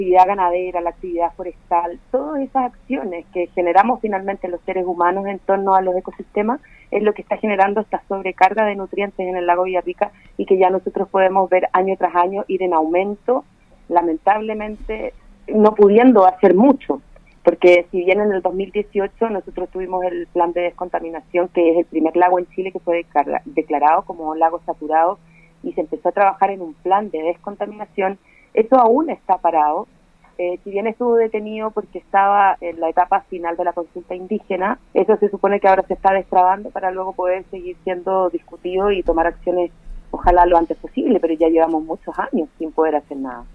actividad ganadera, la actividad forestal, todas esas acciones que generamos finalmente los seres humanos en torno a los ecosistemas es lo que está generando esta sobrecarga de nutrientes en el lago Villarrica y que ya nosotros podemos ver año tras año ir en aumento, lamentablemente no pudiendo hacer mucho, porque si bien en el 2018 nosotros tuvimos el plan de descontaminación, que es el primer lago en Chile que fue declarado como lago saturado, y se empezó a trabajar en un plan de descontaminación, eso aún está parado. Si bien estuvo detenido porque estaba en la etapa final de la consulta indígena, eso se supone que ahora se está destrabando para luego poder seguir siendo discutido y tomar acciones, ojalá lo antes posible, pero ya llevamos muchos años sin poder hacer nada.